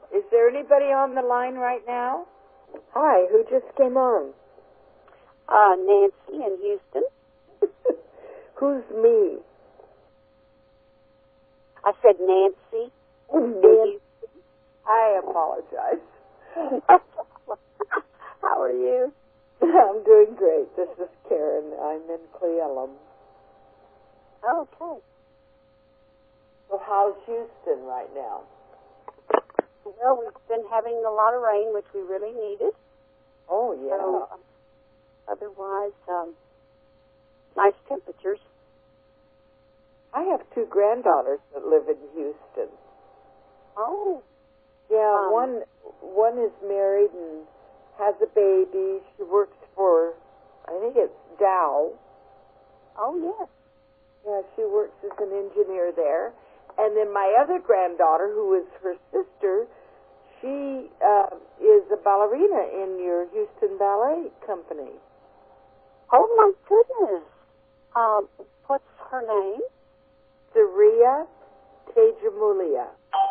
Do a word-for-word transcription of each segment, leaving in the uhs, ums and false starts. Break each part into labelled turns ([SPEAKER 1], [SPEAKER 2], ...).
[SPEAKER 1] Is there anybody on the line right now? Hi, who just came on?
[SPEAKER 2] Uh, Nancy in Houston.
[SPEAKER 1] Who's me?
[SPEAKER 2] I said Nancy.
[SPEAKER 1] Oh, Nancy. I apologize.
[SPEAKER 2] How are you?
[SPEAKER 1] I'm doing great. This is Karen. I'm in Cle Elum.
[SPEAKER 2] Okay.
[SPEAKER 1] So how's Houston right now?
[SPEAKER 2] Well, we've been having a lot of rain, which we really needed.
[SPEAKER 1] Oh, yeah.
[SPEAKER 2] So, um, otherwise, um, nice temperatures.
[SPEAKER 1] I have two granddaughters that live in Houston.
[SPEAKER 2] Oh.
[SPEAKER 1] Yeah,
[SPEAKER 2] um,
[SPEAKER 1] one one is married and has a baby. She works for, I think it's Dow.
[SPEAKER 2] Oh, yes.
[SPEAKER 1] Yeah, she works as an engineer there. And then my other granddaughter, who is her sister, she uh, is a ballerina in your Houston Ballet Company.
[SPEAKER 2] Oh, my goodness. Um, what's her name?
[SPEAKER 1] Saria Tejamulia.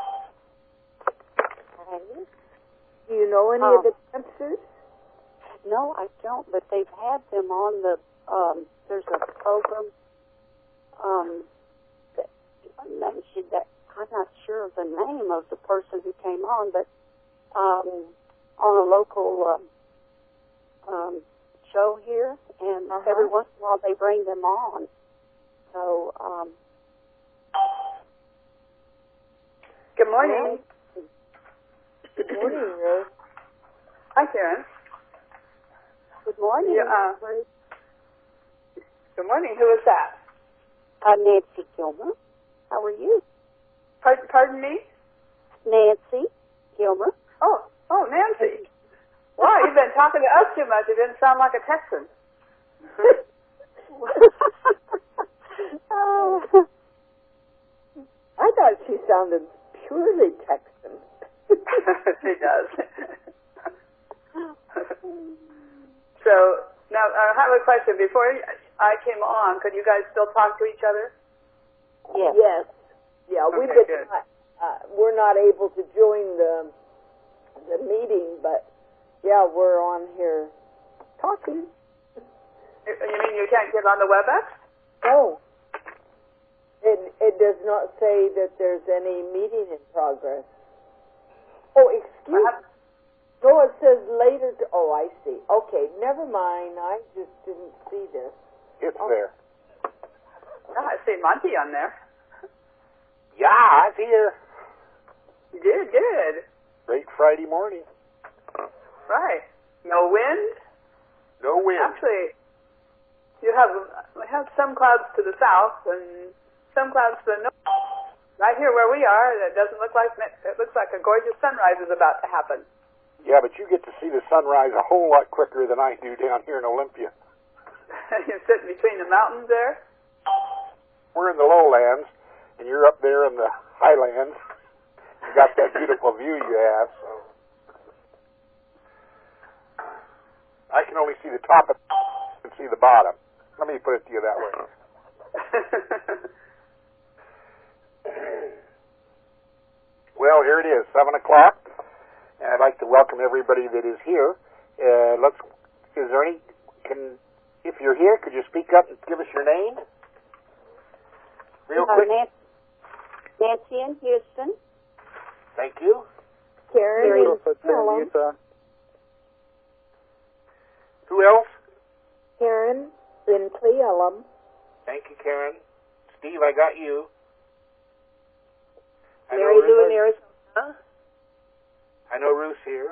[SPEAKER 2] Okay.
[SPEAKER 1] Do you know any
[SPEAKER 2] um,
[SPEAKER 1] of the dancers?
[SPEAKER 2] No, I don't, but they've had them on the, um, there's a program, um, that mentioned that, I'm not sure of the name of the person who came on, but, um, on a local, um, um, show here, and
[SPEAKER 1] uh-huh.
[SPEAKER 2] every once in a while they bring them on. So, um,
[SPEAKER 3] good morning.
[SPEAKER 1] Good morning, Ruth.
[SPEAKER 3] Hi, Karen.
[SPEAKER 2] good morning.
[SPEAKER 3] Yeah, uh, good morning. Who is that?
[SPEAKER 2] Uh, Nancy Gilmer. How are you?
[SPEAKER 3] Pardon, pardon me?
[SPEAKER 2] Nancy Gilmer.
[SPEAKER 3] Oh, oh, Nancy. Wow, you've been talking to us too much. It didn't sound like a Texan.
[SPEAKER 2] uh,
[SPEAKER 1] I thought she sounded purely Texan.
[SPEAKER 3] She does. So, now, I have a question. Before I came on, could you guys still talk to each other?
[SPEAKER 2] yes.
[SPEAKER 1] Yes. Yeah,
[SPEAKER 3] Okay,
[SPEAKER 1] we've been
[SPEAKER 3] good.
[SPEAKER 1] not, uh, we're not able to join the the meeting, but yeah, we're on here talking.
[SPEAKER 3] You you mean you can't get on the WebEx?
[SPEAKER 1] No. It it does not say that there's any meeting in progress. Oh, excuse me. No, it says later to, oh, I see. Okay, never mind. I just didn't see this.
[SPEAKER 4] It's
[SPEAKER 1] Oh.
[SPEAKER 4] there.
[SPEAKER 3] Oh, I see Monty on there.
[SPEAKER 4] Yeah, I'm here.
[SPEAKER 3] Good, good.
[SPEAKER 4] Great Friday morning.
[SPEAKER 3] Right. No wind?
[SPEAKER 4] No wind.
[SPEAKER 3] Actually, you have we have some clouds to the south and some clouds to the north. Right here where we are, it doesn't look like it looks like a gorgeous sunrise is about to happen.
[SPEAKER 4] Yeah, but you get to see the sunrise a whole lot quicker than I do down here in Olympia.
[SPEAKER 3] You're sitting between the mountains there.
[SPEAKER 4] We're in the lowlands, and you're up there in the highlands. You got that beautiful view you have. So I can only see the top of and see the bottom. Let me put it to you that way. Well, here it is, seven o'clock, and I'd like to welcome everybody that is here. Uh, let's. Is there any? Can if you're here, could you speak up and give us your name, real
[SPEAKER 2] Uh,
[SPEAKER 4] quick?
[SPEAKER 2] Nancy, Nancy in Houston.
[SPEAKER 4] Thank you.
[SPEAKER 1] Karen in
[SPEAKER 5] Utah.
[SPEAKER 4] Who else?
[SPEAKER 1] Karen in Cle Elum.
[SPEAKER 4] Thank you, Karen. Steve, I got you. I know
[SPEAKER 3] Mary Lou
[SPEAKER 4] Ruth-
[SPEAKER 3] in Arizona.
[SPEAKER 4] I know Ruth's here.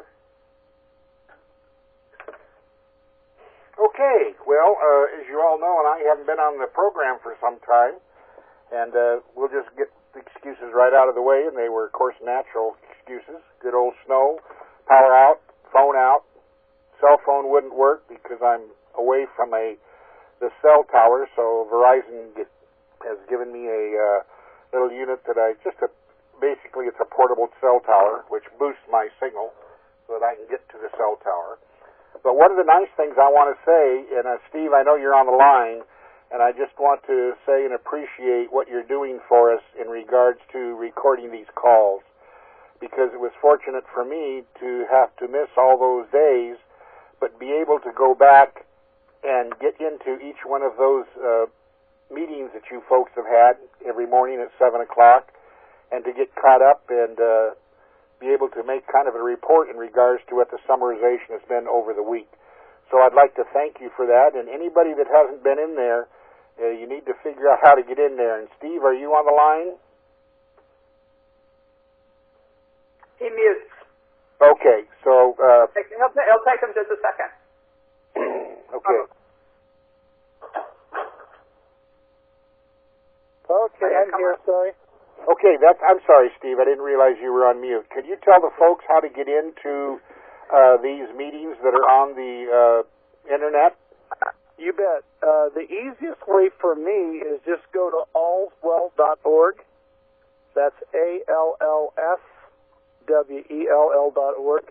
[SPEAKER 4] Okay, well, uh, as you all know, and I haven't been on the program for some time, and uh, we'll just get the excuses right out of the way, and they were, of course, natural excuses. Good old snow, power out, phone out, cell phone wouldn't work because I'm away from a the cell tower, so Verizon get, has given me a uh, little unit that I just a basically it's a portable cell tower which boosts my signal so that I can get to the cell tower. But one of the nice things I want to say, and uh, Steve, I know you're on the line, and I just want to say and appreciate what you're doing for us in regards to recording these calls, because it was fortunate for me to have to miss all those days, but be able to go back and get into each one of those uh, meetings that you folks have had every morning at seven o'clock, and to get caught up and uh, be able to make kind of a report in regards to what the summarization has been over the week. So I'd like to thank you for that, and anybody that hasn't been in there, uh, you need to figure out how to get in there. And Steve, are you on the line?
[SPEAKER 3] He mutes.
[SPEAKER 4] Okay, so... Uh,
[SPEAKER 3] He'll, it'll take him just a second.
[SPEAKER 4] Okay.
[SPEAKER 5] Okay, I'm here, sorry.
[SPEAKER 4] Okay, that's, I'm sorry, Steve. I didn't realize you were on mute. Could you tell the folks how to get into uh, these meetings that are on the uh, Internet?
[SPEAKER 5] You bet. Uh, the easiest way for me is just go to allswell dot org. That's A L L S W E L L dot org.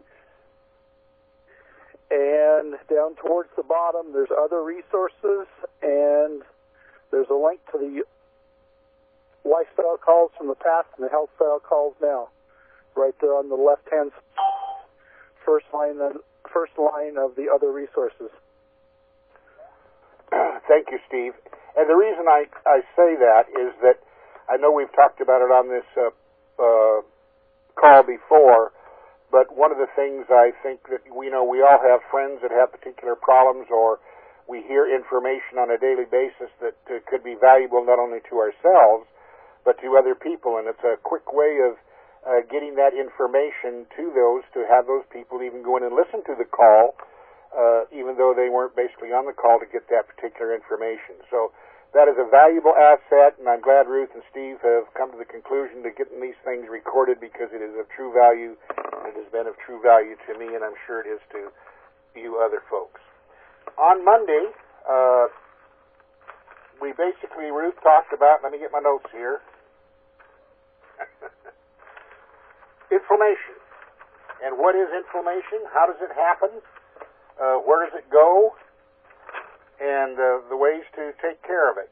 [SPEAKER 5] And down towards the bottom, there's other resources, and there's a link to the lifestyle calls from the past and the health style calls now, right there on the left-hand first line, first line of the other resources.
[SPEAKER 4] Thank you, Steve. And the reason I, I say that is that I know we've talked about it on this uh, uh, call before, but one of the things I think that we know, we all have friends that have particular problems, or we hear information on a daily basis that uh, could be valuable not only to ourselves, but to other people. And it's a quick way of uh, getting that information to those, to have those people even go in and listen to the call, uh, even though they weren't basically on the call to get that particular information. So that is a valuable asset, and I'm glad Ruth and Steve have come to the conclusion to getting these things recorded, because it is of true value, and it has been of true value to me, and I'm sure it is to you other folks. On Monday, uh, we basically, Ruth talked about, let me get my notes here, inflammation. And what is inflammation? How does it happen? Uh, where does it go? And uh, the ways to take care of it.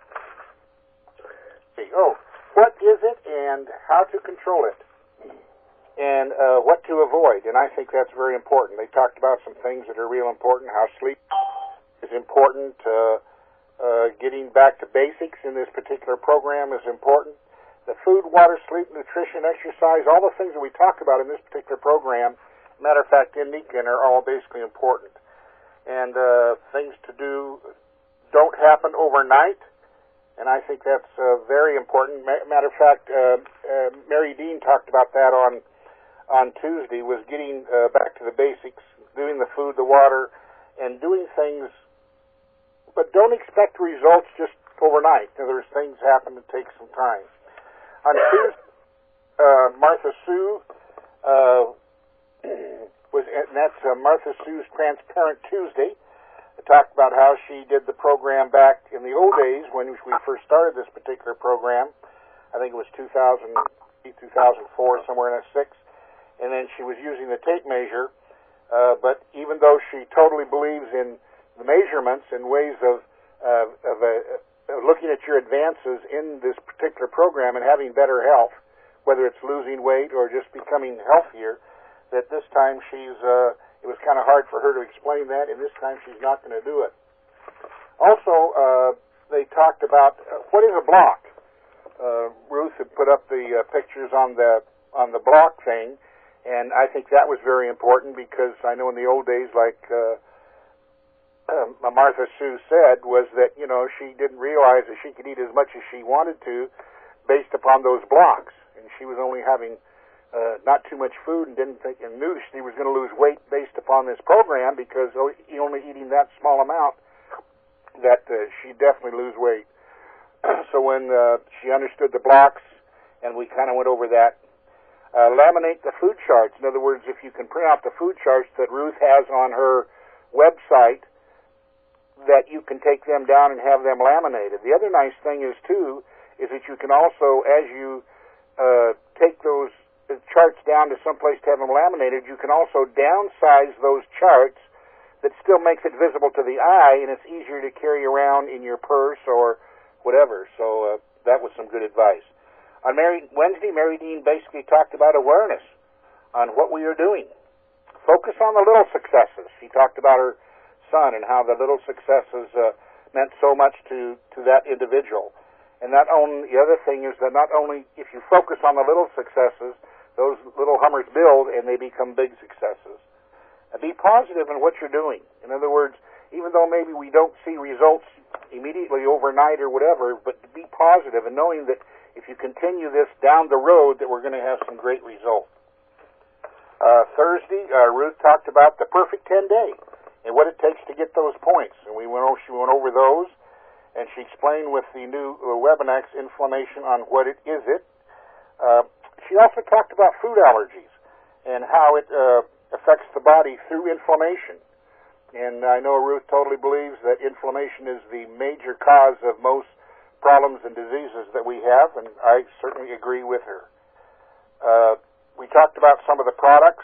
[SPEAKER 4] See, oh, what is it and how to control it? And uh, what to avoid. And I think that's very important. They talked about some things that are real important, how sleep is important, uh, uh, getting back to basics in this particular program is important. The food, water, sleep, nutrition, exercise, all the things that we talk about in this particular program, matter of fact, in Nikan, are all basically important. And uh, things to do don't happen overnight, and I think that's uh, very important. Matter of fact, uh, uh, Mary Dean talked about that on on Tuesday, was getting uh, back to the basics, doing the food, the water, and doing things, but don't expect results just overnight. In other words, things happen to take some time. On Tuesday, uh, Martha Sue uh, was, and that's uh, Martha Sue's Transparent Tuesday. I talked about how she did the program back in the old days when we first started this particular program. I think it was two thousand, two thousand four, somewhere in that six. And then she was using the tape measure. Uh, but even though she totally believes in the measurements and ways of, uh, of, uh, of looking at your advances in this particular program and having better health, whether it's losing weight or just becoming healthier, that this time she's, uh, it was kind of hard for her to explain that, and this time she's not going to do it. Also, uh, they talked about uh, what is a block. Uh, Ruth had put up the uh, pictures on the on the block thing, and I think that was very important, because I know in the old days, like uh, uh, Martha Sue said, was that, you know, she didn't realize that she could eat as much as she wanted to based upon those blocks, and she was only having uh, not too much food, and didn't think, and knew she was going to lose weight based upon this program, because only eating that small amount, that uh, she'd definitely lose weight. So when uh, she understood the blocks, and we kind of went over that, uh, laminate the food charts. In other words, if you can print out the food charts that Ruth has on her website, that you can take them down and have them laminated. The other nice thing is, too, is that you can also, as you uh, take those charts down to someplace to have them laminated, you can also downsize those charts that still makes it visible to the eye, and it's easier to carry around in your purse or whatever. So uh, that was some good advice. On Mary, Wednesday, Mary Dean basically talked about awareness on what we are doing. Focus on the little successes. She talked about her son and how the little successes uh, meant so much to, to that individual. And not only, the other thing is that not only if you focus on the little successes, those little hummers build and they become big successes. And be positive in what you're doing. In other words, even though maybe we don't see results immediately overnight or whatever, but be positive and knowing that if you continue this down the road that we're going to have some great results. Uh, Thursday, uh, Ruth talked about the perfect ten-day and what it takes to get those points. And we went over, she went over those, and she explained with the new uh, Webinex inflammation on what it is it. Uh, she also talked about food allergies and how it uh, affects the body through inflammation. And I know Ruth totally believes that inflammation is the major cause of most problems and diseases that we have, and I certainly agree with her. Uh, we talked about some of the products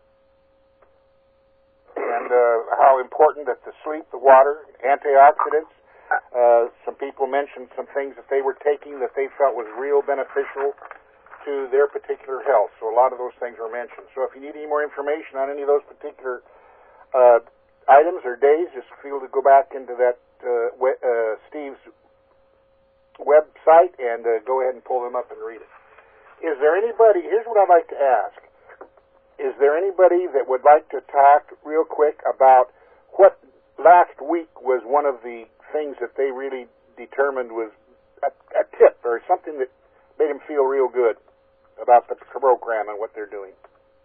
[SPEAKER 4] and uh, how important that the sleep, the water, antioxidants. Uh, some people mentioned some things that they were taking that they felt was real beneficial to their particular health. So a lot of those things were mentioned. So if you need any more information on any of those particular uh, items or days, just feel to go back into that uh, we- uh, Steve's website and uh, go ahead and pull them up and read it. Is there anybody, here's what I'd like to ask, is there anybody that would like to talk real quick about what last week was one of the things that they really determined was a, a tip or something that made them feel real good about the program and what they're doing?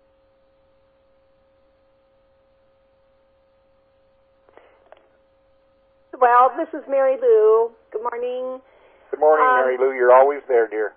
[SPEAKER 6] Well, this is Mary Lou. Good morning.
[SPEAKER 4] Good morning,
[SPEAKER 6] um,
[SPEAKER 4] Mary Lou. You're always there, dear.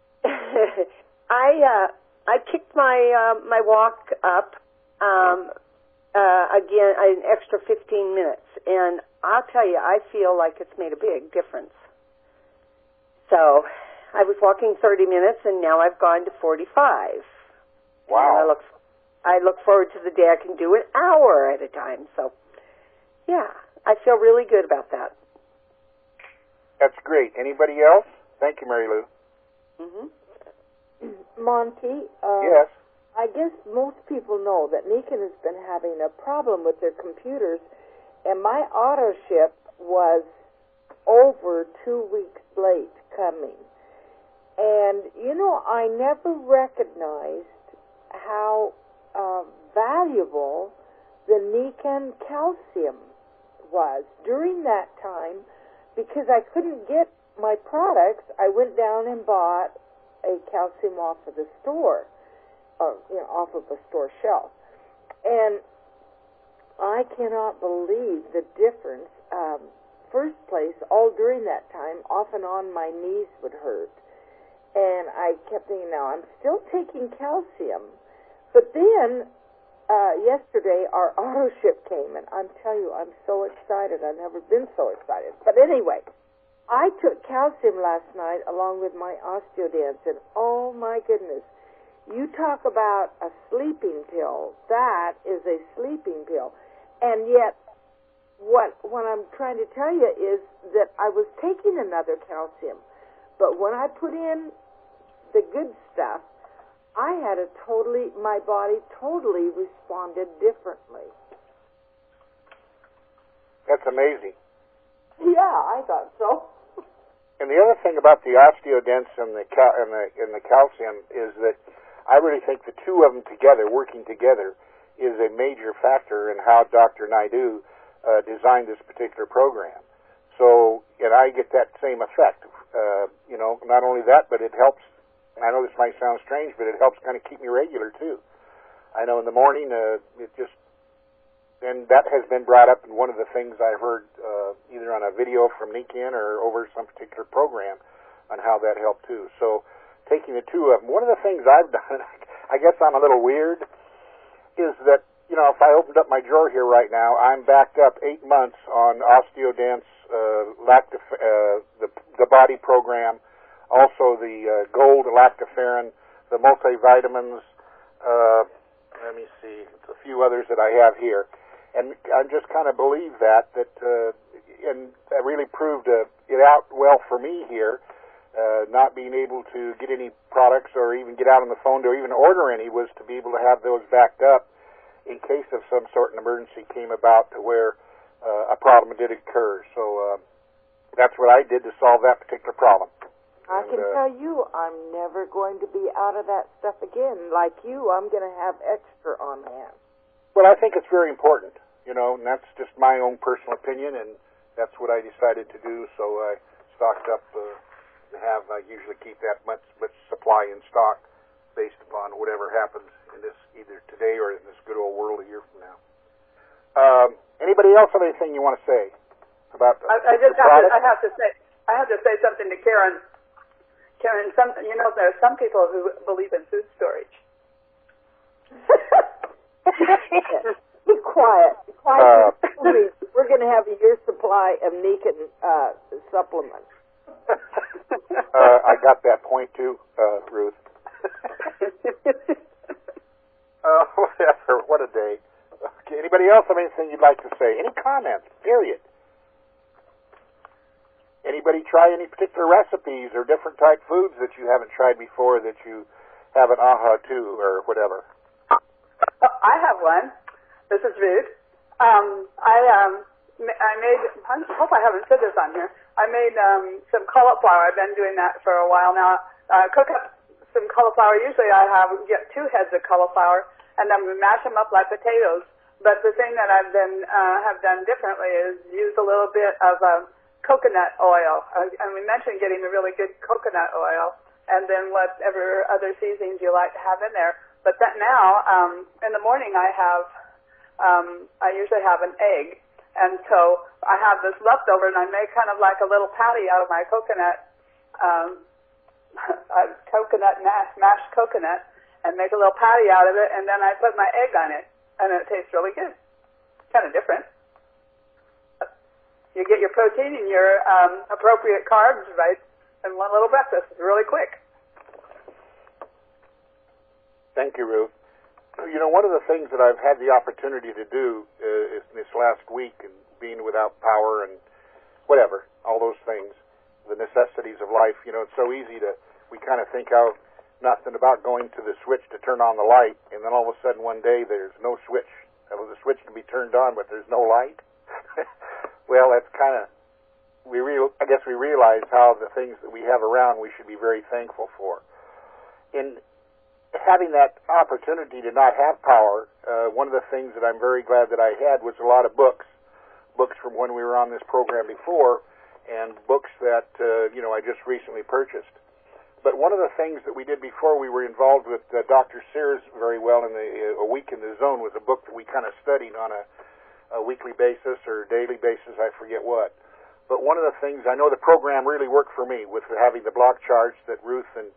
[SPEAKER 6] I uh, I kicked my uh, my walk up um, uh, again an extra fifteen minutes, and I'll tell you, I feel like it's made a big difference. So I was walking thirty minutes, and now I've gone to forty-five.
[SPEAKER 4] Wow.
[SPEAKER 6] And I look I look forward to the day I can do an hour at a time. So yeah, I feel really good about that.
[SPEAKER 4] That's great. Anybody else? Thank you, Mary Lou.
[SPEAKER 1] Mm-hmm. Monty? Uh,
[SPEAKER 4] Yes.
[SPEAKER 1] I guess most people know that Nikan has been having a problem with their computers, and my auto ship was over two weeks late coming. And, you know, I never recognized how uh, valuable the Nikan calcium was. During that time, because I couldn't get my products, I went down and bought a calcium off of the store, or, you know, off of a store shelf. And I cannot believe the difference. Um, first place, all during that time, off and on, my knees would hurt. And I kept thinking, now, I'm still taking calcium. But then, uh, yesterday, our auto ship came, and I'm telling you, I'm so excited. I've never been so excited. But anyway, I took calcium last night along with my Osteodance, and oh my goodness, you talk about a sleeping pill. That is a sleeping pill. And yet, what what I'm trying to tell you is that I was taking another calcium, but when I put in the good stuff, I had a totally, my body totally responded differently.
[SPEAKER 4] That's amazing.
[SPEAKER 1] Yeah, I thought so.
[SPEAKER 4] And the other thing about the Osteodance and the cal- and the and the calcium is that I really think the two of them together, working together, is a major factor in how Doctor Naidu uh, designed this particular program. So, and I get that same effect. Uh, you know, not only that, but it helps. I know this might sound strange, but it helps kind of keep me regular too. I know in the morning, uh, it just. And that has been brought up in one of the things I heard uh, either on a video from Nikan or over some particular program on how that helped too. So taking the two of them, one of the things I've done, I guess I'm a little weird, is that, you know, if I opened up my drawer here right now, I'm backed up eight months on Osteodance, uh, lactif- uh, the, the body program, also the uh, gold lactoferrin, the multivitamins, uh, let me see, a few others that I have here. And I just kind of believe that, that, uh, and that really proved uh, it out well for me here, uh, not being able to get any products or even get out on the phone to even order any was to be able to have those backed up in case of some sort of emergency came about to where uh, a problem did occur. So uh, that's what I did to solve that particular problem.
[SPEAKER 1] I
[SPEAKER 4] and,
[SPEAKER 1] can
[SPEAKER 4] uh,
[SPEAKER 1] tell you I'm never going to be out of that stuff again. Like you, I'm going to have extra on hand.
[SPEAKER 4] Well, I think it's very important, you know, and that's just my own personal opinion, and that's what I decided to do. So I stocked up uh, to have, I usually keep that much, much supply in stock based upon whatever happens in this, either today or in this good old world a year from now. Um, anybody else have anything you want to say about the,
[SPEAKER 3] I, I just
[SPEAKER 4] the
[SPEAKER 3] have to,
[SPEAKER 4] product?
[SPEAKER 3] I have to say, I have to say something to Karen. Karen, some, you know, there are some people who believe in food storage.
[SPEAKER 1] Be quiet. Be quiet.
[SPEAKER 4] Uh,
[SPEAKER 1] We're going to have a year's supply of Nican uh, supplements.
[SPEAKER 4] uh, I got that point too, uh, Ruth. uh, whatever. What a day. Okay, anybody else have anything you'd like to say? Any comments? Period. Anybody try any particular recipes or different type foods that you haven't tried before that you have an aha to or whatever?
[SPEAKER 3] Oh, I have one. This is Ruth. Um, I um, I made. I hope I haven't said this on here. I made um, some cauliflower. I've been doing that for a while now. Uh, cook up some cauliflower. Usually, I have get two heads of cauliflower, and then we mash them up like potatoes. But the thing that I've been uh, have done differently is use a little bit of uh, coconut oil. Uh, and we mentioned getting a really good coconut oil, and then whatever other seasonings you like to have in there. But that now, um, in the morning, I have, um, I usually have an egg, and so I have this leftover, and I make kind of like a little patty out of my coconut, um, uh, coconut mash, mashed coconut, and make a little patty out of it, and then I put my egg on it, and it tastes really good. Kind of different. You get your protein and your um, appropriate carbs right in one little breakfast. It's really quick.
[SPEAKER 4] Thank you, Ruth. You know, one of the things that I've had the opportunity to do uh, is this last week, and being without power and whatever, all those things, the necessities of life, you know, it's so easy to, we kind of think out nothing about going to the switch to turn on the light, and then all of a sudden one day there's no switch. Well, the switch can be turned on, but there's no light. Well, that's kind of, we real, I guess we realize how the things that we have around we should be very thankful for. In having that opportunity to not have power, uh, one of the things that I'm very glad that I had was a lot of books, books from when we were on this program before, and books that, uh, you know, I just recently purchased. But one of the things that we did before we were involved with uh, Doctor Sears very well in the uh, A Week in the Zone was a book that we kind of studied on a, a weekly basis or daily basis, I forget what. But one of the things, I know the program really worked for me with having the block charts that Ruth and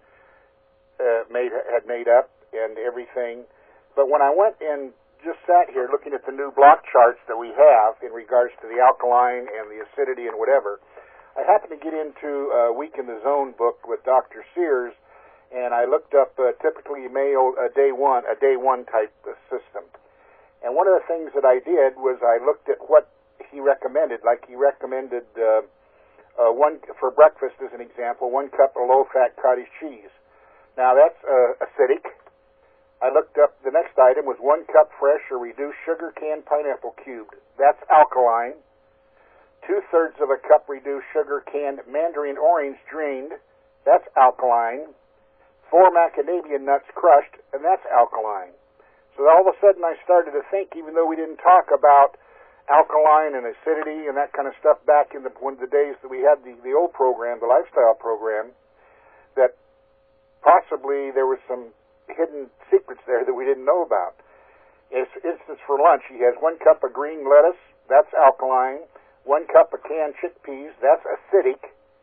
[SPEAKER 4] uh, made had made up and everything. But when I went and just sat here looking at the new block charts that we have in regards to the alkaline and the acidity and whatever, I happened to get into a Week in the Zone book with Doctor Sears, and I looked up uh, typically Mayo a day one, a day one type of system. And one of the things that I did was I looked at what he recommended. Like he recommended uh, uh, one for breakfast, as an example, one cup of low-fat cottage cheese. Now that's uh, acidic. I looked up, the next item was one cup fresh or reduced sugar cane pineapple cubed. That's alkaline. Two-thirds of a cup reduced sugar canned mandarin orange drained. That's alkaline. Four macadamia nuts crushed, and that's alkaline. So all of a sudden I started to think, even though we didn't talk about alkaline and acidity and that kind of stuff back in the, one of the days that we had the, the old program, the lifestyle program, that possibly there was some hidden secrets there that we didn't know about. For instance, for lunch, he has one cup of green lettuce, that's alkaline. One cup of canned chickpeas, that's acidic.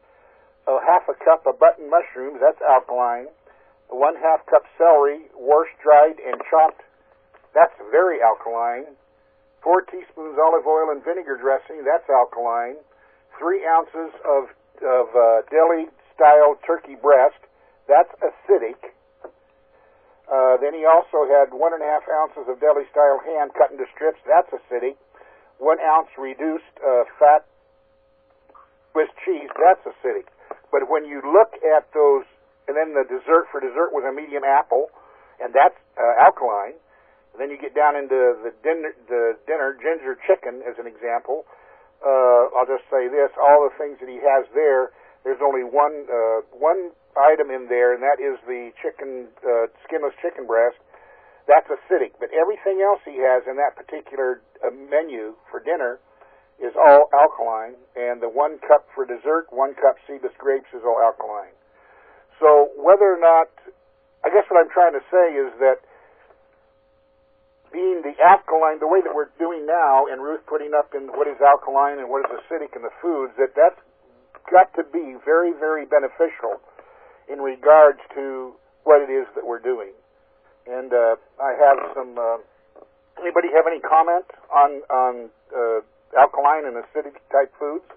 [SPEAKER 4] A half a cup of button mushrooms, that's alkaline. One half cup celery, washed, dried, and chopped, that's very alkaline. Four teaspoons olive oil and vinegar dressing, that's alkaline. Three ounces of, of uh, deli-style turkey breast, that's acidic. Uh, then he also had one and a half ounces of deli-style ham cut into strips, that's acidic. One ounce reduced uh, fat Swiss cheese, that's acidic. but when you look at those, and then the dessert for dessert was a medium apple, and that's uh, alkaline. And then you get down into the dinner, the dinner ginger chicken as an example. Uh, I'll just say this: all the things that he has there, there's only one uh, one item in there, and that is the chicken uh, skinless chicken breast. That's acidic, but everything else he has in that particular uh, menu for dinner is all alkaline, and the one cup for dessert, one cup Cebus grapes is all alkaline. So whether or not, I guess what I'm trying to say is that being the alkaline, the way that we're doing now, and Ruth putting up in what is alkaline and what is acidic in the foods, that that's got to be very, very beneficial in regards to what it is that we're doing. And uh, I have some. Uh, anybody have any comment on on uh, alkaline and acidic type foods?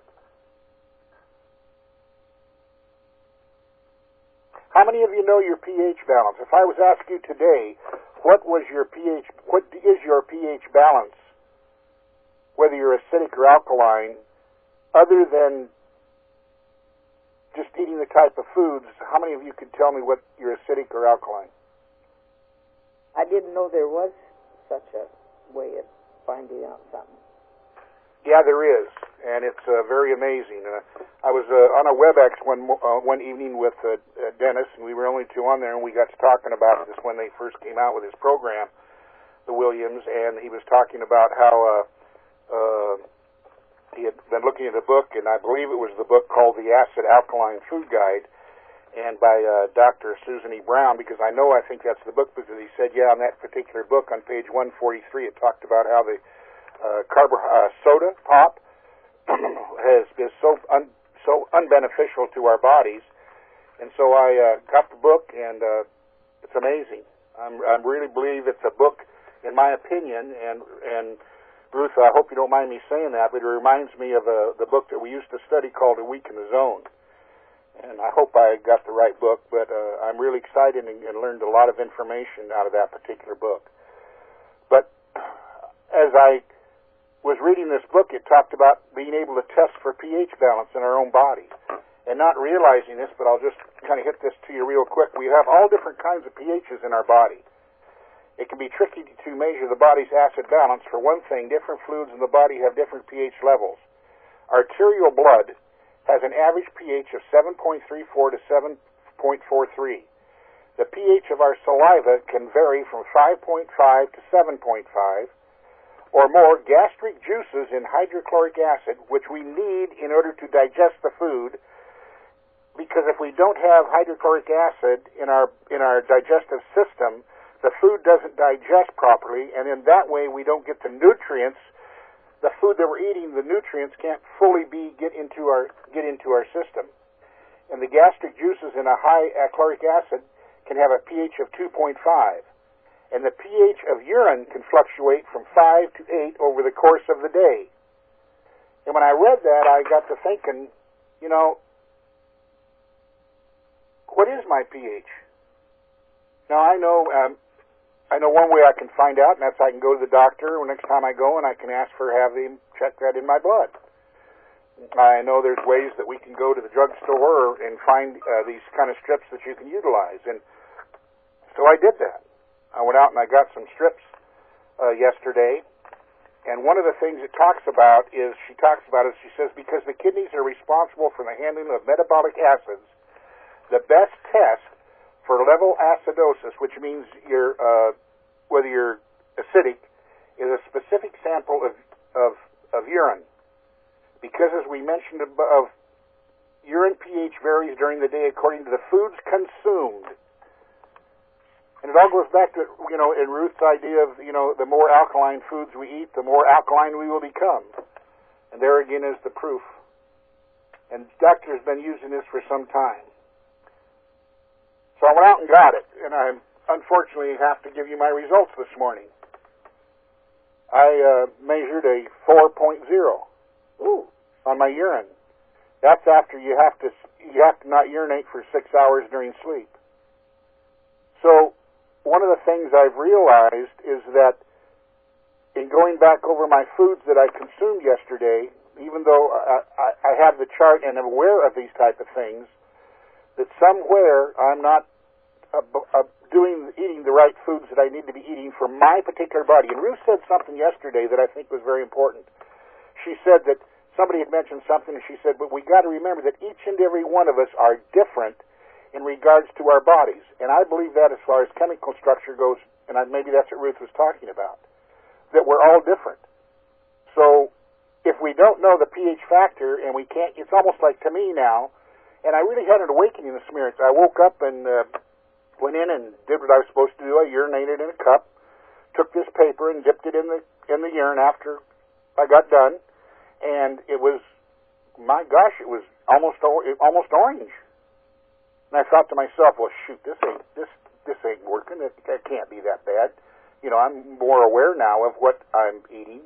[SPEAKER 4] How many of you know your pH balance? If I was to ask you today, what was your pH? What is your pH balance? Whether you're acidic or alkaline, other than just eating the type of foods, how many of you could tell me what you're acidic or alkaline?
[SPEAKER 1] I didn't know there was such a way of finding out something.
[SPEAKER 4] Yeah, there is, and it's uh, very amazing. Uh, I was uh, on a WebEx one uh, one evening with uh, uh, Dennis, and we were only two on there, and we got to talking about this when they first came out with his program, the Williams, and he was talking about how uh, uh, he had been looking at a book, and I believe it was the book called The Acid Alkaline Food Guide, and by uh, Doctor Susan E. Brown, because I know I think that's the book, because he said, yeah, on that particular book on page one forty-three, it talked about how the uh, carb uh, soda pop has is so un, so unbeneficial to our bodies, and so I uh, got the book, and uh, it's amazing. I'm, I really believe it's a book, in my opinion, and and Ruth, I hope you don't mind me saying that, but it reminds me of uh, the book that we used to study called A Week in the Zone. And I hope I got the right book, but uh, I'm really excited and, and learned a lot of information out of that particular book. But as I was reading this book, it talked about being able to test for pH balance in our own body. And not realizing this, but I'll just kind of hit this to you real quick. We have all different kinds of pHs in our body. It can be tricky to measure the body's acid balance. For one thing, different fluids in the body have different pH levels. Arterial blood has an average pH of seven point three four to seven point four three. The pH of our saliva can vary from five point five to seven point five or more. Gastric juices in hydrochloric acid, which we need in order to digest the food, because if we don't have hydrochloric acid in our in our digestive system, the food doesn't digest properly, and in that way we don't get the nutrients. The food that we're eating, the nutrients can't fully be get into our get into our system. And the gastric juices in a high chloric acid can have a pH of two point five. And the pH of urine can fluctuate from five to eight over the course of the day. And when I read that, I got to thinking, you know, what is my pH? Now, I know um, I know one way I can find out, and that's I can go to the doctor next time I go, and I can ask for have them check that in my blood. I know there's ways that we can go to the drugstore and find uh, these kind of strips that you can utilize, and so I did that. I went out and I got some strips uh, yesterday, and one of the things it talks about is, she talks about it, she says, because the kidneys are responsible for the handling of metabolic acids, the best test for level acidosis, which means you're, uh, whether you're acidic, is a specific sample of, of, of urine. Because as we mentioned above, urine pH varies during the day according to the foods consumed. And it all goes back to, you know, in Ruth's idea of, you know, the more alkaline foods we eat, the more alkaline we will become. And there again is the proof. And doctors have been using this for some time. So I went out and got it, and I unfortunately have to give you my results this morning. I uh, measured a four point oh Ooh. On my urine. That's after you have to you have to not urinate for six hours during sleep. So one of the things I've realized is that in going back over my foods that I consumed yesterday, even though I, I, I have the chart and am aware of these type of things, that somewhere I'm not uh, uh, doing, eating the right foods that I need to be eating for my particular body. And Ruth said something yesterday that I think was very important. She said that somebody had mentioned something, and she said, but we got to remember that each and every one of us are different in regards to our bodies. And I believe that as far as chemical structure goes, and I, maybe that's what Ruth was talking about, that we're all different. So if we don't know the pH factor, and we can't, it's almost like to me now, and I really had an awakening this morning. I woke up and uh, went in and did what I was supposed to do. I urinated in a cup, took this paper and dipped it in the in the urine after I got done, and it was, my gosh, it was almost almost orange. And I thought to myself, well, shoot, this ain't this this ain't working. It, it can't be that bad. You know, I'm more aware now of what I'm eating.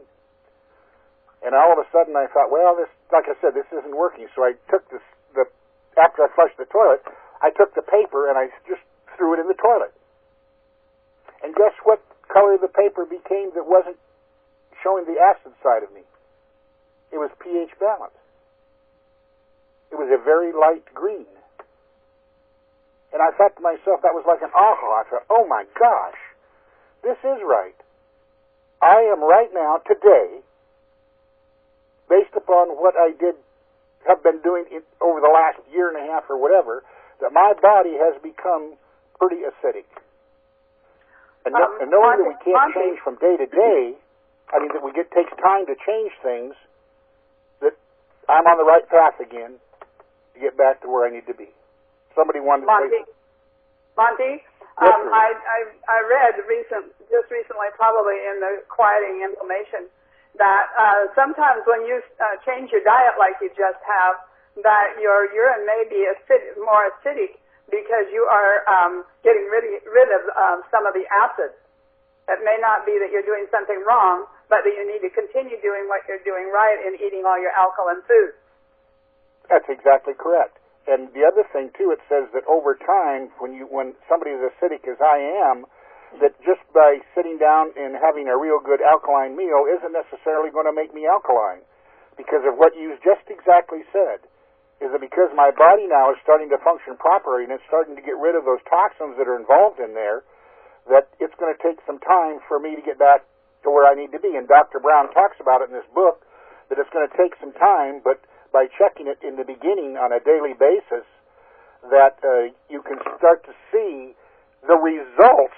[SPEAKER 4] And all of a sudden, I thought, well, this, like I said, this isn't working. So I took this the after I flushed the toilet, I took the paper and I just threw it in the toilet. And guess what color the paper became that wasn't showing the acid side of me? It was pH balanced. It was a very light green. And I thought to myself, that was like an aha. I thought, oh my gosh, this is right. I am right now, today, based upon what I did, have been doing it over the last year and a half or whatever, that my body has become pretty acidic. And, no,
[SPEAKER 3] um,
[SPEAKER 4] and knowing
[SPEAKER 3] Monty,
[SPEAKER 4] that we can't
[SPEAKER 3] Monty.
[SPEAKER 4] change from day to day, I mean, that we get takes time to change things, that I'm on the right path again to get back to where I need to be. Somebody wanted
[SPEAKER 3] Monty,
[SPEAKER 4] to say...
[SPEAKER 3] Monty,
[SPEAKER 4] Yes,
[SPEAKER 3] um, I, I I read recent, just recently, probably in the Quieting Inflammation, that uh, sometimes when you uh, change your diet like you just have, that your urine may be acid, more acidic because you are um, getting rid, rid of um, some of the acids. It may not be that you're doing something wrong, but that you need to continue doing what you're doing right in eating all your alkaline foods.
[SPEAKER 4] That's exactly correct. And the other thing, too, it says that over time, when you when somebody as acidic as I am, that just by sitting down and having a real good alkaline meal isn't necessarily going to make me alkaline, because of what you just exactly said, is that because my body now is starting to function properly and it's starting to get rid of those toxins that are involved in there, that it's going to take some time for me to get back to where I need to be. And Doctor Brown talks about it in this book, that it's going to take some time, but by checking it in the beginning on a daily basis, that uh, you can start to see the results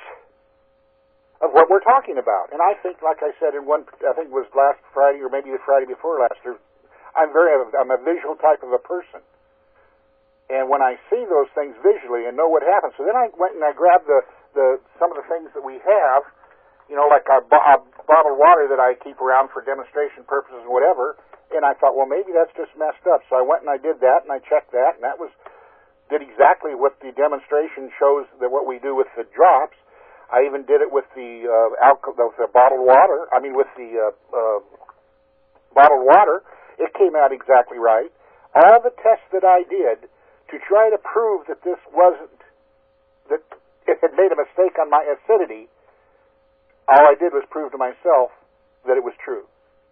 [SPEAKER 4] of what we're talking about. And I think, like I said in one, I think it was last Friday or maybe the Friday before last, I'm very, I'm a visual type of a person. And when I see those things visually and know what happens, so then I went and I grabbed the, the some of the things that we have, you know, like our, bo- our bottled water that I keep around for demonstration purposes and whatever. And I thought, well, maybe that's just messed up. So I went and I did that, and I checked that, and that was did exactly what the demonstration shows that what we do with the drops. I even did it with the uh, alcohol, with the bottled water. I mean, with the uh, uh, bottled water, it came out exactly right. All the tests that I did to try to prove that this wasn't, that it had made a mistake on my acidity, all I did was prove to myself that it was true.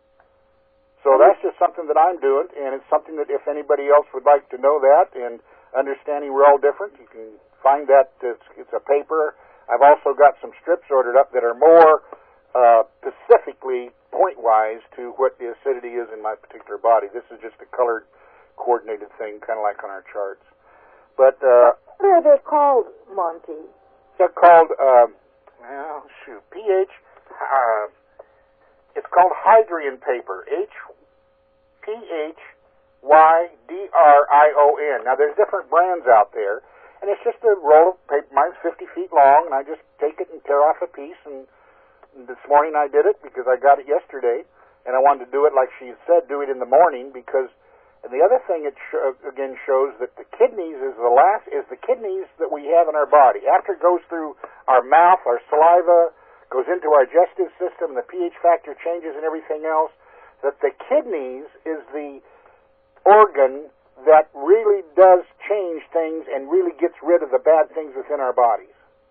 [SPEAKER 4] So that's just something that I'm doing, and it's something that if anybody else would like to know that and understanding we're all different, you can find that. It's, it's a paper. I've also got some strips ordered up that are more uh, specifically point-wise to what the acidity is in my particular body. This is just a colored, coordinated thing, kind of like on our charts. But uh,
[SPEAKER 1] what are they called, Monty?
[SPEAKER 4] They're called, uh, oh, shoot, pH. Uh, it's called Hydrian paper. H. P H Y D R I O N. Now, there's different brands out there, and it's just a roll of paper. Mine's fifty feet long, and I just take it and tear off a piece, and this morning I did it because I got it yesterday, and I wanted to do it like she said, do it in the morning, because, and the other thing it sh- again shows that the kidneys is the last, is the kidneys that we have in our body. After it goes through our mouth, our saliva, goes into our digestive system, and the pH factor changes and everything else, that the kidneys is the organ that really does change things and really gets rid of the bad things within our bodies.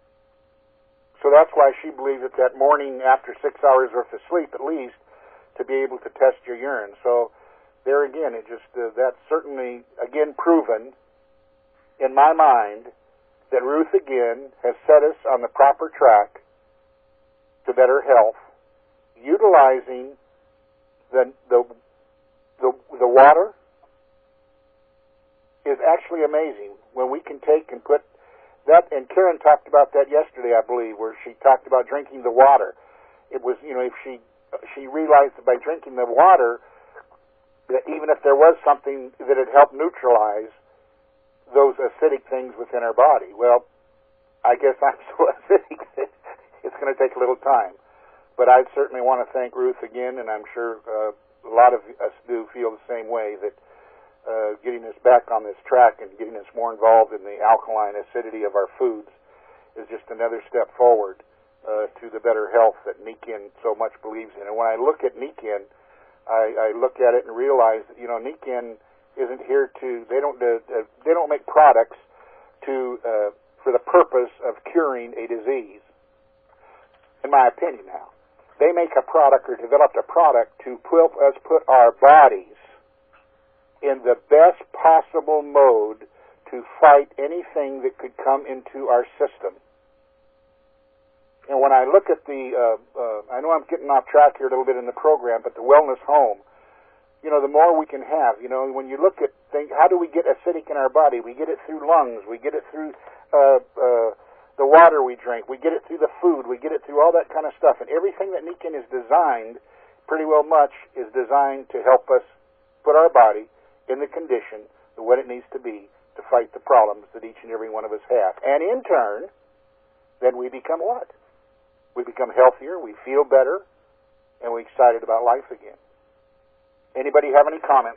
[SPEAKER 4] So that's why she believes that that morning after six hours worth of sleep at least to be able to test your urine. So there again, it just uh, that's certainly, again, proven in my mind that Ruth again has set us on the proper track to better health, utilizing the the the, the water is actually amazing when we can take and put that, and Karen talked about that yesterday, I believe, where she talked about drinking the water. It was, you know, if she she realized that by drinking the water, that even if there was something that had helped neutralize those acidic things within her body. Well, I guess I'm so acidic that it's going to take a little time. But I certainly want to thank Ruth again, and I'm sure uh, a lot of us do feel the same way, that uh, getting us back on this track and getting us more involved in the alkaline acidity of our foods is just another step forward uh, to the better health that Nikken so much believes in. And when I look at Nikken, I, I look at it and realize that, you know, Nikken isn't here to, they don't uh, they don't make products to uh, for the purpose of curing a disease, in my opinion now. They make a product or developed a product to help us put our bodies in the best possible mode to fight anything that could come into our system. And when I look at the, uh, uh, I know I'm getting off track here a little bit in the program, but the wellness home, you know, the more we can have, you know, when you look at things, how do we get acidic in our body? We get it through lungs, we get it through uh, uh, the water we drink, we get it through the food, we get it through all that kind of stuff. And everything that Nikken is designed, pretty well much, is designed to help us put our body in the condition of what it needs to be to fight the problems that each and every one of us have. And in turn, then we become what? We become healthier, we feel better, and we're excited about life again. Anybody have any comments?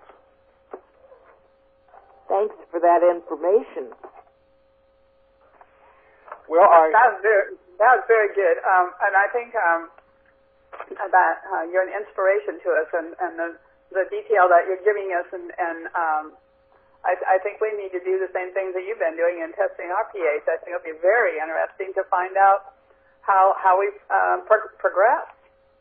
[SPEAKER 1] Thanks for that information.
[SPEAKER 4] Well, I...
[SPEAKER 3] That was very, that was very good. Um, and I think um, that uh, you're an inspiration to us, and, and the the detail that you're giving us, and, and um, I, I think we need to do the same things that you've been doing in testing our pH. I think it'll be very interesting to find out how how we've um, pro- progressed.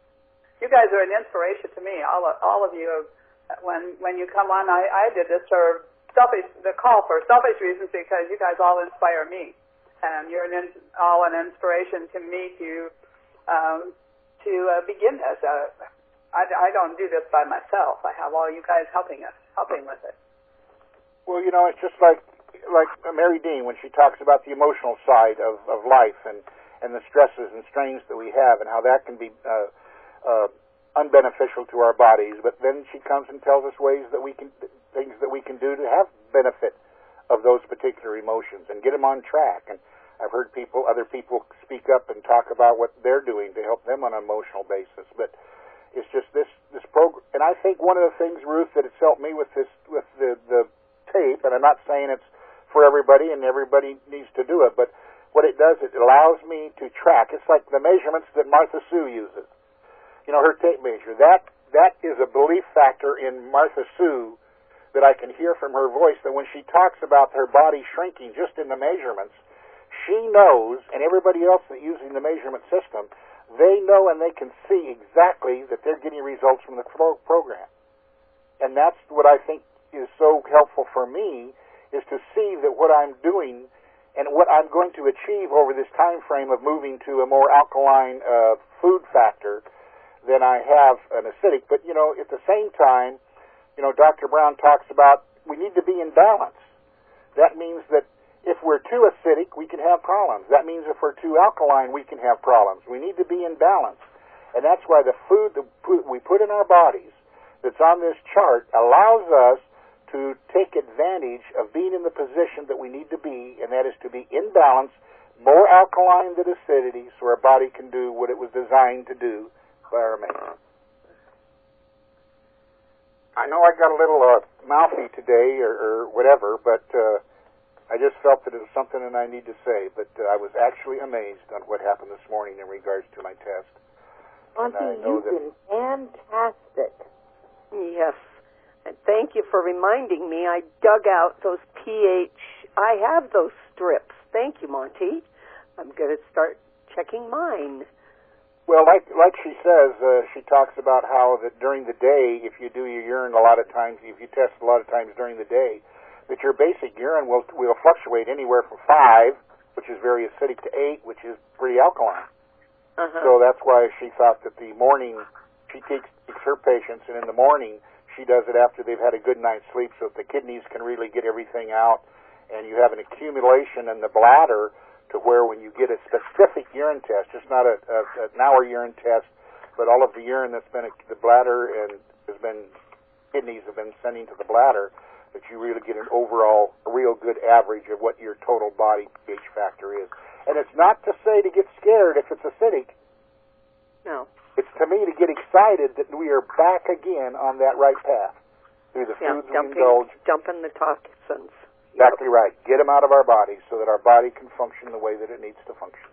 [SPEAKER 3] You guys are an inspiration to me, all of, all of you. When when you come on, I, I did this for selfish, the call for selfish reasons, because you guys all inspire me, and you're an, all an inspiration to me to um, to uh, begin this. Uh, I, I don't do this by myself. I have all you guys helping us, helping with it.
[SPEAKER 4] Well, you know, it's just like like Mary Dean when she talks about the emotional side of, of life and, and the stresses and strains that we have and how that can be uh, uh, unbeneficial to our bodies. But then she comes and tells us ways that we can, things that we can do to have benefit of those particular emotions and get them on track. And I've heard people, other people speak up and talk about what they're doing to help them on an emotional basis. But it's just this this program, and I think one of the things, Ruth, that it's helped me with this with the the tape, and I'm not saying it's for everybody and everybody needs to do it, but what it does, it allows me to track. It's like the measurements that Martha Sue uses. You know, her tape measure. That that is a belief factor in Martha Sue that I can hear from her voice, that when she talks about her body shrinking just in the measurements, she knows, and everybody else that's using the measurement system, they know and they can see exactly that they're getting results from the pro- program. And that's what I think is so helpful for me, is to see that what I'm doing and what I'm going to achieve over this time frame of moving to a more alkaline uh, food factor than I have an acidic. But, you know, at the same time, you know, Doctor Brown talks about we need to be in balance. That means that if we're too acidic, we can have problems. That means if we're too alkaline, we can have problems. We need to be in balance. And that's why the food that we put in our bodies that's on this chart allows us to take advantage of being in the position that we need to be, and that is to be in balance, more alkaline than acidity, so our body can do what it was designed to do by our Maker. I know I got a little uh, mouthy today or, or whatever, but... Uh, I just felt that it was something that I need to say, but uh, I was actually amazed on what happened this morning in regards to my test.
[SPEAKER 1] Auntie, you've
[SPEAKER 4] that...
[SPEAKER 1] been fantastic.
[SPEAKER 6] Yes. And thank you for reminding me. I dug out those pH. I have those strips. Thank you, Monty. I'm going to start checking mine.
[SPEAKER 4] Well, like like she says, uh, she talks about how that during the day, if you do your urine a lot of times, if you test a lot of times during the day, that your basic urine will will fluctuate anywhere from five, which is very acidic, to eight, which is pretty alkaline.
[SPEAKER 6] Uh-huh.
[SPEAKER 4] So that's why she thought that the morning, she takes, takes her patients, and in the morning she does it after they've had a good night's sleep so that the kidneys can really get everything out, and you have an accumulation in the bladder to where when you get a specific urine test, just not a, a, an hour urine test, but all of the urine that's been, the bladder and has been, kidneys have been sending to the bladder, that you really get an overall, a real good average of what your total body pH factor is. And it's not to say to get scared if it's acidic.
[SPEAKER 6] No.
[SPEAKER 4] It's to me to get excited that we are back again on that right path through the
[SPEAKER 6] Yeah,
[SPEAKER 4] foods
[SPEAKER 6] dumping,
[SPEAKER 4] we indulge.
[SPEAKER 6] dumping the toxins.
[SPEAKER 4] Exactly right. Get them out of our bodies so that our body can function the way that it needs to function.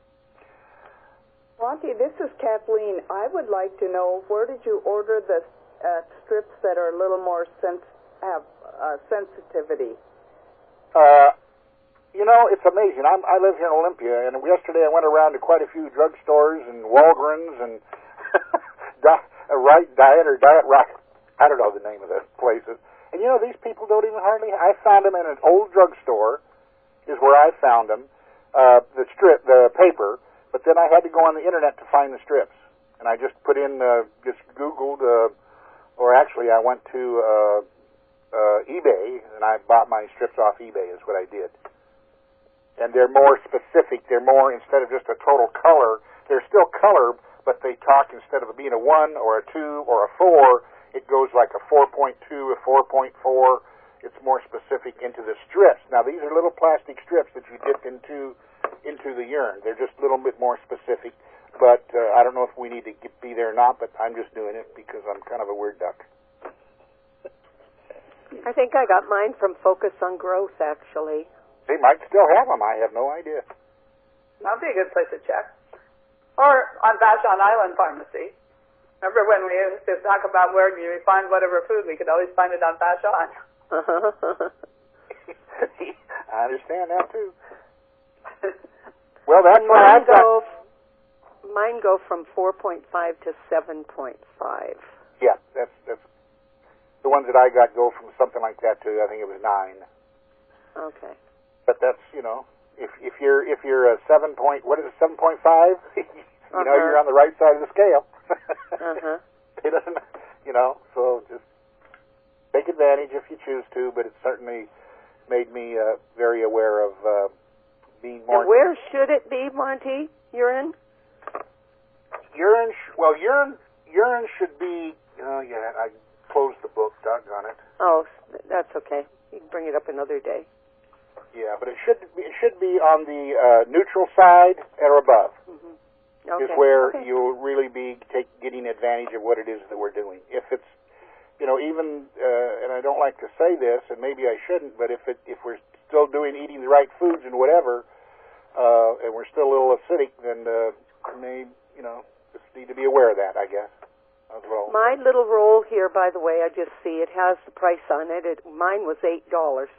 [SPEAKER 3] Monty, this is Kathleen. I would like to know, where did you order the uh, strips that are a little more sens- have uh, sensitivity?
[SPEAKER 4] Uh, you know, it's amazing. I'm, I live here in Olympia, and yesterday I went around to quite a few drugstores and Walgreens and di- uh, Right Diet or Diet Right. I don't know the name of the places. And, you know, these people don't even hardly... I found them in an old drugstore is where I found them, uh, the strip, the paper, but then I had to go on the Internet to find the strips. And I just put in, uh, just Googled, uh, or actually I went to uh, uh, eBay, and I bought my strips off eBay is what I did. And they're more specific. They're more, instead of just a total color, they're still color, but they talk, instead of it being a one or a two or a four, it goes like a four point two, a four point four. It's more specific into the strips. Now, these are little plastic strips that you dip into into the urine. They're just a little bit more specific, but uh, I don't know if we need to get, be there or not, but I'm just doing it because I'm kind of a weird duck.
[SPEAKER 6] I think I got mine from Focus on Growth, actually.
[SPEAKER 4] They might still have them. I have no idea.
[SPEAKER 3] That'd be a good place to check. Or on Vashon Island Pharmacy. Remember when we used to talk about where you find whatever food, we could always find it on Vashon.
[SPEAKER 4] I understand that, too. Well, that's what
[SPEAKER 6] mine
[SPEAKER 4] I've got.
[SPEAKER 6] go, mine go from four point five to seven point five.
[SPEAKER 4] Yeah, that's, that's the ones that I got go from something like that to, I think it was nine.
[SPEAKER 6] Okay.
[SPEAKER 4] But that's, you know, if if you're if you're a seven point, what is it, seven point five? you
[SPEAKER 6] uh-huh.
[SPEAKER 4] know, you're on the right side of the scale.
[SPEAKER 6] uh-huh.
[SPEAKER 4] It doesn't, you know, so just take advantage if you choose to, but it certainly made me uh, very aware of uh, being more...
[SPEAKER 6] And where should it be, Monty? Urine?
[SPEAKER 4] Urine, sh- well, urine urine should be, oh, yeah, I closed the book, doggone it.
[SPEAKER 6] Oh, that's okay. You can bring it up another day.
[SPEAKER 4] Yeah, but it should be, it should be on the uh, neutral side or above.
[SPEAKER 6] Mm-hmm. Okay.
[SPEAKER 4] Is where
[SPEAKER 6] okay.
[SPEAKER 4] you'll really be take, getting advantage of what it is that we're doing. If it's, you know, even, uh, and I don't like to say this, and maybe I shouldn't, but if it if we're still doing eating the right foods and whatever, uh, and we're still a little acidic, then uh, we may, you know, just need to be aware of that, I guess, as well.
[SPEAKER 6] My little roll here, by the way, I just see it has the price on it. it mine was eight dollars.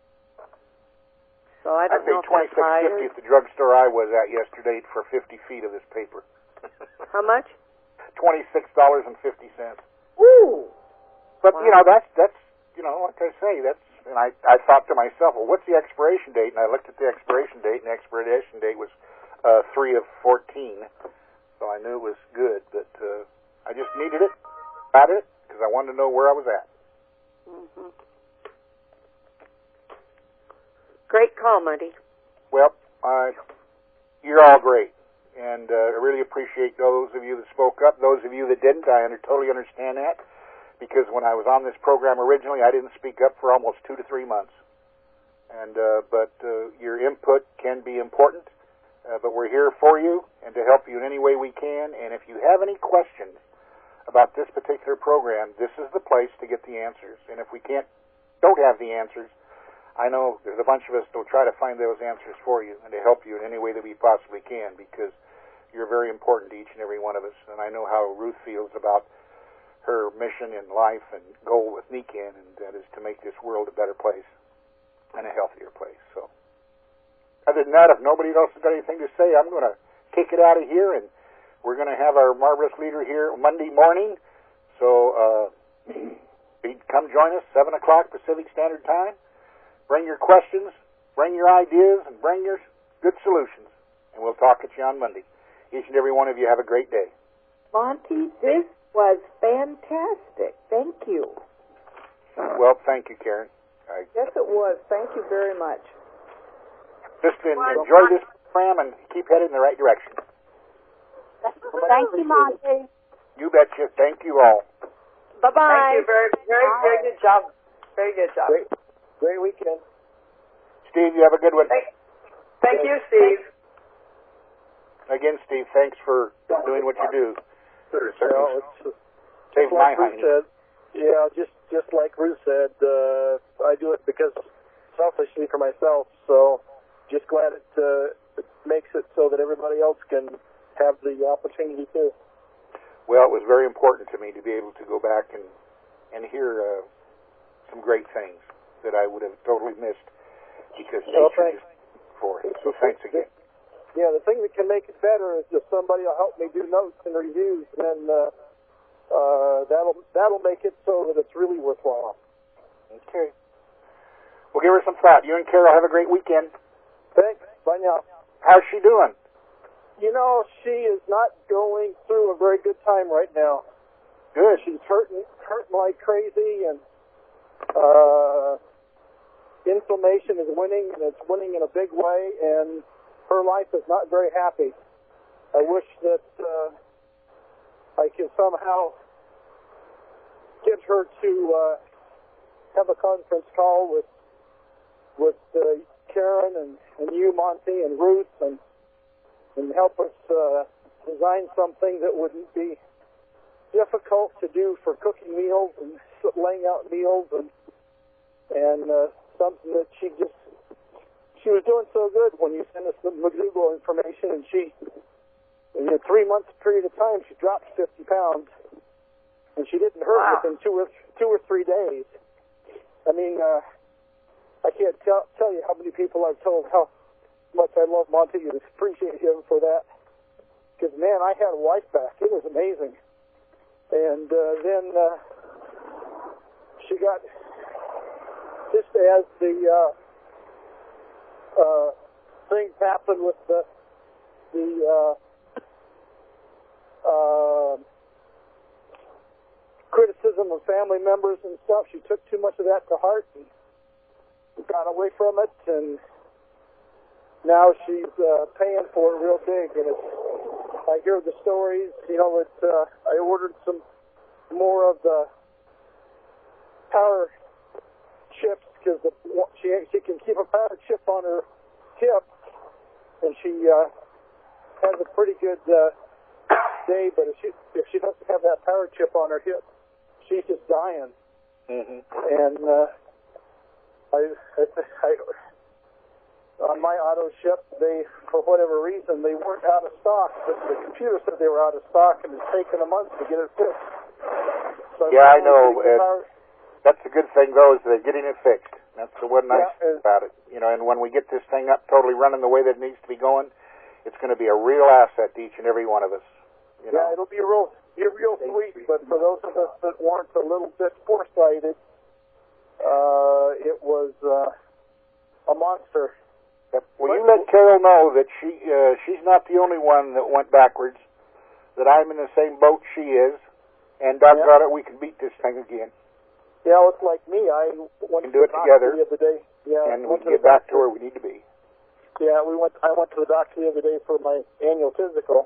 [SPEAKER 6] So I don't
[SPEAKER 4] I
[SPEAKER 6] know
[SPEAKER 4] paid
[SPEAKER 6] if
[SPEAKER 4] twenty
[SPEAKER 6] that's
[SPEAKER 4] six
[SPEAKER 6] higher.
[SPEAKER 4] fifty at the drugstore I was at yesterday for fifty feet of this paper.
[SPEAKER 6] How much?
[SPEAKER 4] Twenty six dollars and fifty cents.
[SPEAKER 6] Ooh.
[SPEAKER 4] But
[SPEAKER 6] Wow.
[SPEAKER 4] you know, that's that's you know, like I say, that's and I I thought to myself, well, what's the expiration date? And I looked at the expiration date, and the expiration date was uh, three of fourteen. So I knew it was good, but uh, I just needed it, got it, because I wanted to know where I was at.
[SPEAKER 6] Mm-hmm. Great call, Monty.
[SPEAKER 4] Well, uh, you're all great, and uh, I really appreciate those of you that spoke up. Those of you that didn't, I under, totally understand that, because when I was on this program originally, I didn't speak up for almost two to three months. And uh, but uh, your input can be important, uh, but we're here for you and to help you in any way we can. And if you have any questions about this particular program, this is the place to get the answers. And if we can't, don't have the answers, I know there's a bunch of us that will try to find those answers for you and to help you in any way that we possibly can, because you're very important to each and every one of us. And I know how Ruth feels about her mission in life and goal with NECAN, and that is to make this world a better place and a healthier place. So other than that, if nobody else has got anything to say, I'm going to kick it out of here, and we're going to have our marvelous leader here Monday morning. So uh, come join us, seven o'clock Pacific Standard Time. Bring your questions, bring your ideas, and bring your good solutions. And we'll talk at you on Monday. Each and every one of you have a great day.
[SPEAKER 1] Monty, this was fantastic. Thank you.
[SPEAKER 4] Well, thank you, Karen. I
[SPEAKER 1] Yes, it was. Thank you very much.
[SPEAKER 4] just enjoy this program and keep headed in the right direction.
[SPEAKER 2] Thank you, Monty.
[SPEAKER 4] You betcha. Thank you all.
[SPEAKER 6] Bye-bye.
[SPEAKER 3] Thank you. Very, very, very good job. Very good job.
[SPEAKER 5] Great, great weekend.
[SPEAKER 4] Steve, you have a good one.
[SPEAKER 3] Thank, thank you, Steve.
[SPEAKER 4] Again, Steve, thanks for doing what you do.
[SPEAKER 5] Well, it's,
[SPEAKER 4] Save
[SPEAKER 5] like
[SPEAKER 4] my
[SPEAKER 5] Ruth
[SPEAKER 4] honey.
[SPEAKER 5] said, yeah, just just like Ruth said, uh, I do it because selfishly for myself. So just glad it, uh, it makes it so that everybody else can have the opportunity too.
[SPEAKER 4] Well, it was very important to me to be able to go back and and hear uh, some great things that I would have totally missed because
[SPEAKER 5] Well,
[SPEAKER 4] nature
[SPEAKER 5] thanks.
[SPEAKER 4] just for it. So thanks again.
[SPEAKER 5] Yeah, the thing that can make it better is if somebody will help me do notes and reviews, then uh, uh, that'll that'll make it so that it's really worthwhile.
[SPEAKER 4] Okay. Well, give her some thought. You and Carol have a great weekend.
[SPEAKER 5] Thanks. Bye now.
[SPEAKER 4] How's she doing?
[SPEAKER 5] You know, she is not going through a very good time right now.
[SPEAKER 4] Good.
[SPEAKER 5] She's hurting, hurting like crazy, and uh, inflammation is winning, and it's winning in a big way, and her life is not very happy. I wish that uh, I could somehow get her to uh, have a conference call with with uh, Karen and, and you, Monty, and Ruth, and and help us uh, design something that wouldn't be difficult to do for cooking meals and laying out meals, and and uh, something that she just she was doing so good when you sent us the McDougall information, and she in a three month period of time she dropped fifty pounds, and she didn't hurt
[SPEAKER 3] Wow.
[SPEAKER 5] within two or two or three days. I mean, uh, I can't tell tell you how many people I've told how much I love Monty and appreciate him for that. Because man, I had a wife back. It was amazing. And uh, then uh, she got just as the uh, uh, things happened with the the uh, uh, criticism of family members and stuff. She took too much of that to heart and got away from it, and now she's uh, paying for it real big. And it's, I hear the stories. You know, that uh, I ordered some more of the power chips because she she can keep a power chip on her hip, and she uh, has a pretty good uh, day. But if she if she doesn't have that power chip on her hip, she's just dying.
[SPEAKER 4] Mm-hmm.
[SPEAKER 5] And uh, I, I, I on my auto ship, they for whatever reason they weren't out of stock, but the computer said they were out of stock, and it's taken a month to get it fixed. So
[SPEAKER 4] Yeah, I know.
[SPEAKER 5] getting the
[SPEAKER 4] It-
[SPEAKER 5] power-
[SPEAKER 4] That's the good thing, though, is they're getting it fixed. That's the one nice
[SPEAKER 5] Yeah,
[SPEAKER 4] thing about it. You know, and when we get this thing up totally running the way that it needs to be going, it's going to be a real asset to each and every one of us. You know?
[SPEAKER 5] Yeah, it'll be real, be real sweet. But for those of us that weren't a little bit foresighted, uh, it was uh, a monster.
[SPEAKER 4] Yep. Well, you let Carol know that she uh, she's not the only one that went backwards, that I'm in the same boat she is, and doggone it, we can beat this thing again.
[SPEAKER 5] Yeah, it's like me. I went
[SPEAKER 4] can
[SPEAKER 5] to
[SPEAKER 4] do
[SPEAKER 5] the
[SPEAKER 4] it together,
[SPEAKER 5] doctor the other day. Yeah,
[SPEAKER 4] and we
[SPEAKER 5] went
[SPEAKER 4] can
[SPEAKER 5] to
[SPEAKER 4] get
[SPEAKER 5] the
[SPEAKER 4] back to
[SPEAKER 5] doctor.
[SPEAKER 4] where we need to be.
[SPEAKER 5] Yeah, we went. I went to the doctor the other day for my annual physical,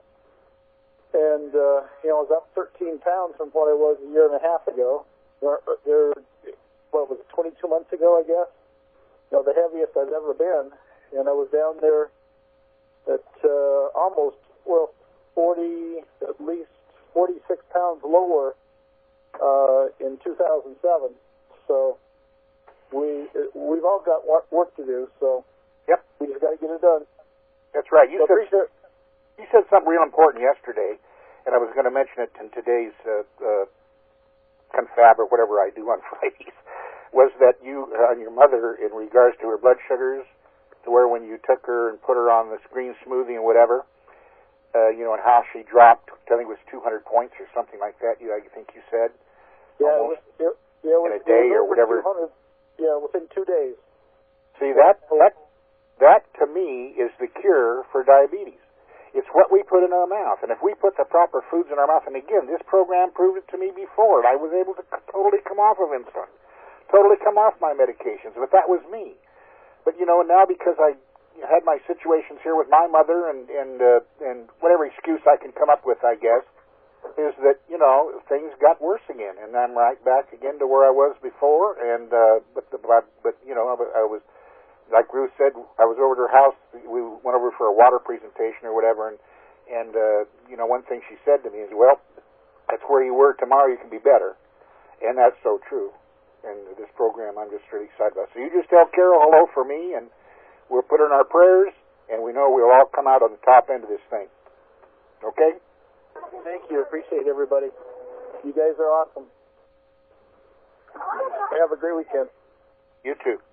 [SPEAKER 5] and uh, you know, I was up thirteen pounds from what I was a year and a half ago. There, there what was it, twenty-two months ago, I guess. You know, the heaviest I've ever been, and I was down there at uh, almost well, forty, at least forty-six pounds lower uh, in two thousand seven. So we we've all got work to do. So.
[SPEAKER 4] Yep.
[SPEAKER 5] We just got to get it done.
[SPEAKER 4] That's right. You
[SPEAKER 5] So
[SPEAKER 4] said
[SPEAKER 5] appreciate-
[SPEAKER 4] you said something real important yesterday, and I was going to mention it in today's uh, uh, confab or whatever I do on Fridays. Was that you uh, on your mother in regards to her blood sugars, to where when you took her and put her on the screen smoothie and whatever, uh, you know, and how she dropped, I think it was two hundred points or something like that. You, I think you said.
[SPEAKER 5] Yeah,
[SPEAKER 4] Almost
[SPEAKER 5] it was, it, yeah, it was,
[SPEAKER 4] in a day
[SPEAKER 5] it was
[SPEAKER 4] or
[SPEAKER 5] over
[SPEAKER 4] whatever.
[SPEAKER 5] two hundred, yeah, within two days.
[SPEAKER 4] See, that, that, that to me is the cure for diabetes. It's what we put in our mouth. And if we put the proper foods in our mouth, and again, this program proved it to me before, and I was able to totally come off of insulin, totally come off my medications, but that was me. But, you know, now because I had my situations here with my mother and, and, uh, and whatever excuse I can come up with, I guess, is that, you know, things got worse again, and I'm right back again to where I was before, and, uh, but, the, but, you know, I was, like Ruth said, I was over at her house. We went over for a water presentation or whatever, and and uh, you know, one thing she said to me is, "Well, that's where you were. Tomorrow you can be better," and that's so true. And this program, I'm just really excited about. So you just tell Carol hello for me, and we'll put her in our prayers, and we know we'll all come out on the top end of this thing. Okay?
[SPEAKER 5] Thank you. Appreciate everybody. You guys are awesome. Have a great weekend.
[SPEAKER 4] You too.